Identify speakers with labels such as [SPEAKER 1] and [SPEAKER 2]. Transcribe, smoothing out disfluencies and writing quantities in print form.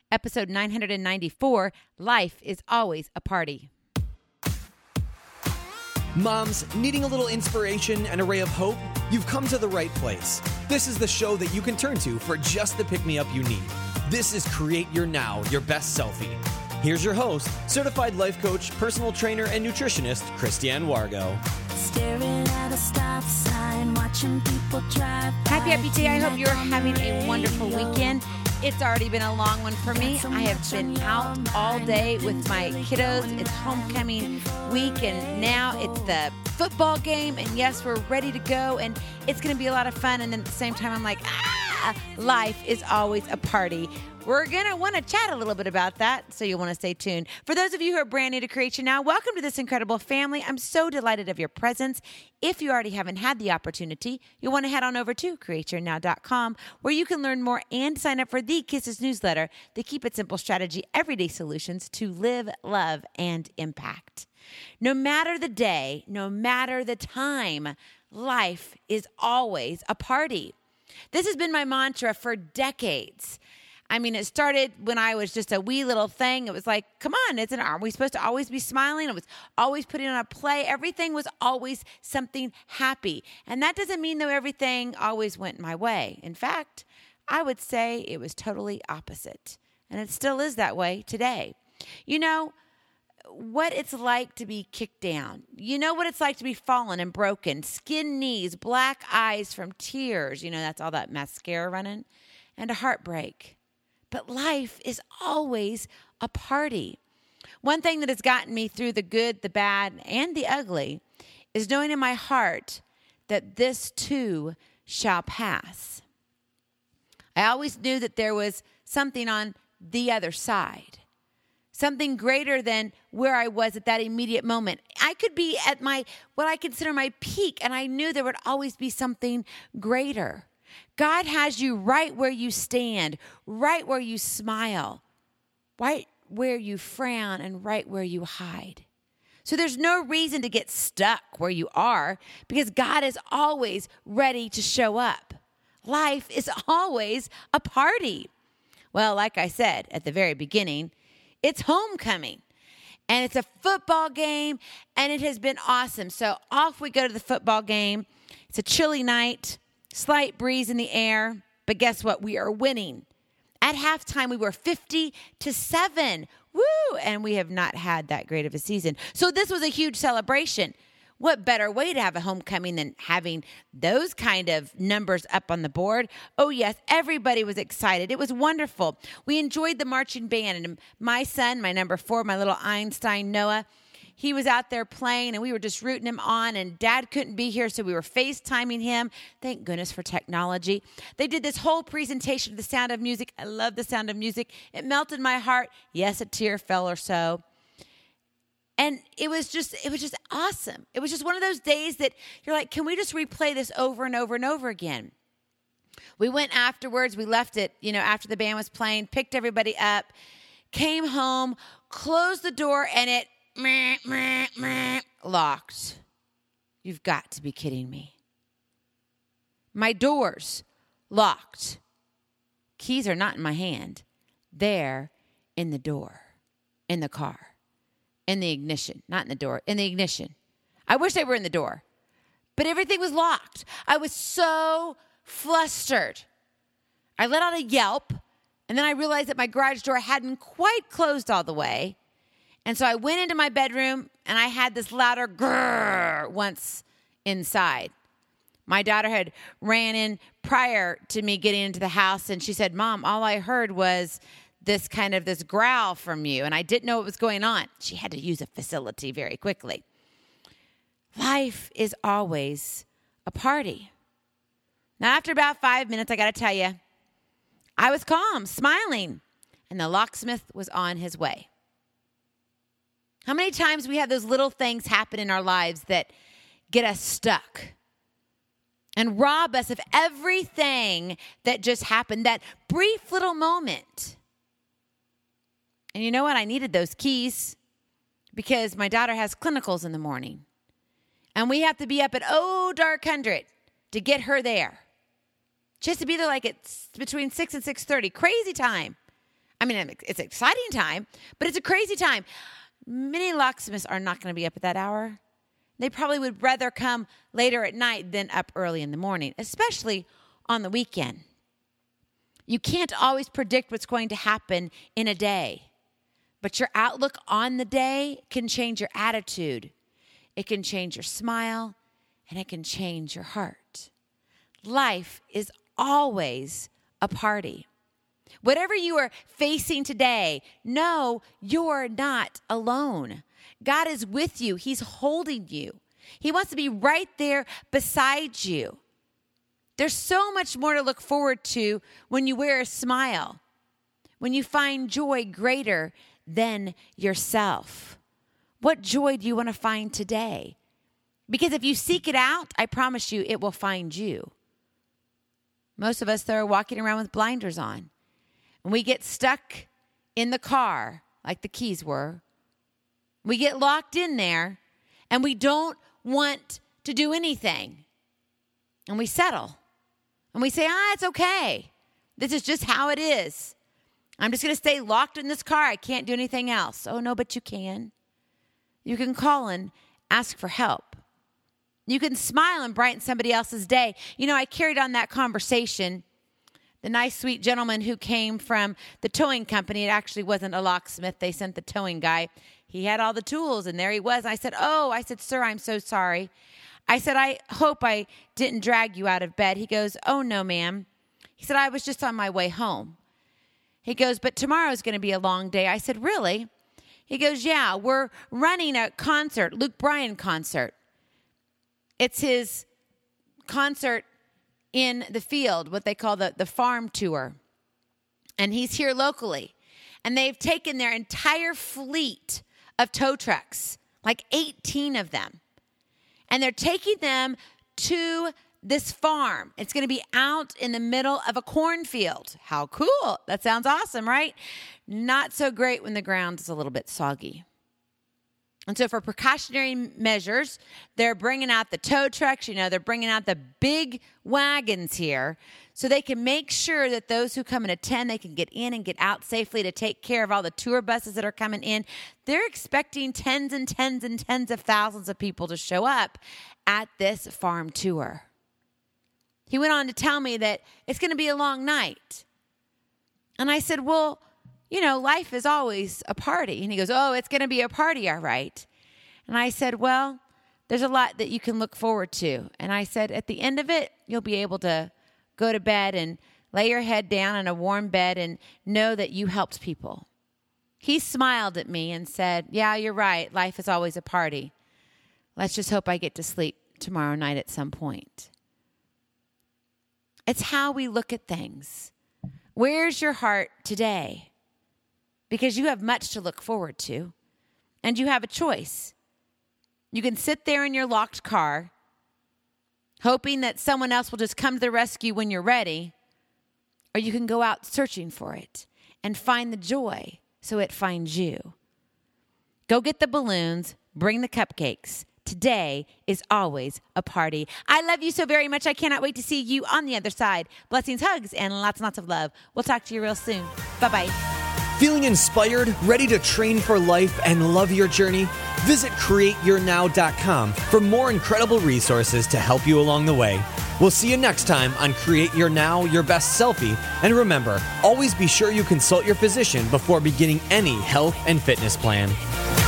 [SPEAKER 1] Episode 994, Life is Always a Party.
[SPEAKER 2] Moms, needing a little inspiration and a ray of hope? You've come to the right place. This is the show that you can turn to for just the pick-me-up you need. This is Create Your Now, Your Best Selfie. Here's your host, certified life coach, personal trainer, and nutritionist, Christiane Wargo.
[SPEAKER 3] Staring at a stop sign, watching people drive by.
[SPEAKER 1] Happy day. I hope you're having a wonderful weekend. It's already been a long one for me. I have been out all day with my kiddos. It's homecoming week, and now it's the football game. And yes, we're ready to go, and it's going to be a lot of fun. And then at the same time, I'm like, life is always a party. We're going to want to chat a little bit about that, so you'll want to stay tuned. For those of you who are brand new to Create Your Now, welcome to this incredible family. I'm so delighted of your presence. If you already haven't had the opportunity, you'll want to head on over to createyournow.com, where you can learn more and sign up for the Kisses newsletter, the Keep It Simple Strategy Everyday Solutions to live, love, and impact. No matter the day, no matter the time, life is always a party. This has been my mantra for decades. I mean, it started when I was just a wee little thing. It was like, come on, aren't we supposed to always be smiling? I was always putting on a play. Everything was always something happy. And that doesn't mean, though, everything always went my way. In fact, I would say it was totally opposite. And it still is that way today. You know what it's like to be kicked down. You know what it's like to be fallen and broken. Skin knees, black eyes from tears. You know, that's all that mascara running. And a heartbreak. But life is always a party. One thing that has gotten me through the good, the bad, and the ugly is knowing in my heart that this too shall pass. I always knew that there was something on the other side, something greater than where I was at that immediate moment. I could be at what I consider my peak, and I knew there would always be something greater. God has you right where you stand, right where you smile, right where you frown, and right where you hide. So there's no reason to get stuck where you are, because God is always ready to show up. Life is always a party. Well, like I said at the very beginning, it's homecoming. And it's a football game, and it has been awesome. So off we go to the football game. It's a chilly night. Slight breeze in the air, but guess what? We are winning. At halftime, we were 50-7. Woo! And we have not had that great of a season. So this was a huge celebration. What better way to have a homecoming than having those kind of numbers up on the board? Oh, yes, everybody was excited. It was wonderful. We enjoyed the marching band, and my son, my number 4, my little Einstein, Noah, he was out there playing, and we were just rooting him on, and Dad couldn't be here, so we were FaceTiming him. Thank goodness for technology. They did this whole presentation of The Sound of Music. I love The Sound of Music. It melted my heart. Yes, a tear fell or so. And it was just awesome. It was just one of those days that you're like, can we just replay this over and over and over again? We went afterwards. We left it, after the band was playing, picked everybody up, came home, closed the door, and it locked. You've got to be kidding me. My doors locked. Keys are not in my hand. They're in the door, in the car, in the ignition. Not in the door, in the ignition. I wish they were in the door, but everything was locked. I was so flustered. I let out a yelp, and then I realized that my garage door hadn't quite closed all the way. And so I went into my bedroom, and I had this louder grrr once inside. My daughter had ran in prior to me getting into the house, and she said, Mom, all I heard was this growl from you, and I didn't know what was going on. She had to use a facility very quickly. Life is always a party. Now, after about 5 minutes, I got to tell you, I was calm, smiling, and the locksmith was on his way. How many times we have those little things happen in our lives that get us stuck and rob us of everything that just happened, that brief little moment. And you know what? I needed those keys because my daughter has clinicals in the morning. And we have to be up at dark 100 to get her there. Just to be there like it's between 6 and 6:30. Crazy time. I mean, it's an exciting time, but it's a crazy time. Many locksmiths are not going to be up at that hour. They probably would rather come later at night than up early in the morning, especially on the weekend. You can't always predict what's going to happen in a day, but your outlook on the day can change your attitude. It can change your smile, and it can change your heart. Life is always a party. Whatever you are facing today, know you're not alone. God is with you. He's holding you. He wants to be right there beside you. There's so much more to look forward to when you wear a smile, when you find joy greater than yourself. What joy do you want to find today? Because if you seek it out, I promise you it will find you. Most of us, though, are walking around with blinders on. And we get stuck in the car like the keys were. We get locked in there and we don't want to do anything. And we settle. And we say, it's okay. This is just how it is. I'm just going to stay locked in this car. I can't do anything else. Oh, no, but you can. You can call and ask for help. You can smile and brighten somebody else's day. You know, I carried on that conversation. The nice, sweet gentleman who came from the towing company, it actually wasn't a locksmith. They sent the towing guy. He had all the tools, and there he was. I said, sir, I'm so sorry. I said, I hope I didn't drag you out of bed. He goes, oh, no, ma'am. He said, I was just on my way home. He goes, but tomorrow's going to be a long day. I said, really? He goes, yeah, we're running a concert, Luke Bryan concert. It's his concert in the field, what they call the farm tour. And he's here locally. And they've taken their entire fleet of tow trucks, like 18 of them. And they're taking them to this farm. It's going to be out in the middle of a cornfield. How cool. That sounds awesome, right? Not so great when the ground is a little bit soggy. And so for precautionary measures, they're bringing out the tow trucks. You know, they're bringing out the big wagons here so they can make sure that those who come and attend, they can get in and get out safely to take care of all the tour buses that are coming in. They're expecting tens and tens and tens of thousands of people to show up at this farm tour. He went on to tell me that it's going to be a long night. And I said, well, you know, life is always a party. And he goes, oh, it's going to be a party, all right. And I said, well, there's a lot that you can look forward to. And I said, at the end of it, you'll be able to go to bed and lay your head down in a warm bed and know that you helped people. He smiled at me and said, yeah, you're right. Life is always a party. Let's just hope I get to sleep tomorrow night at some point. It's how we look at things. Where's your heart today? Because you have much to look forward to, and you have a choice. You can sit there in your locked car, hoping that someone else will just come to the rescue when you're ready, or you can go out searching for it and find the joy so it finds you. Go get the balloons, bring the cupcakes. Today is always a party. I love you so very much. I cannot wait to see you on the other side. Blessings, hugs, and lots of love. We'll talk to you real soon. Bye-bye.
[SPEAKER 2] Feeling inspired, ready to train for life, and love your journey? Visit CreateYourNow.com for more incredible resources to help you along the way. We'll see you next time on Create Your Now, Your Best Selfie. And remember, always be sure you consult your physician before beginning any health and fitness plan.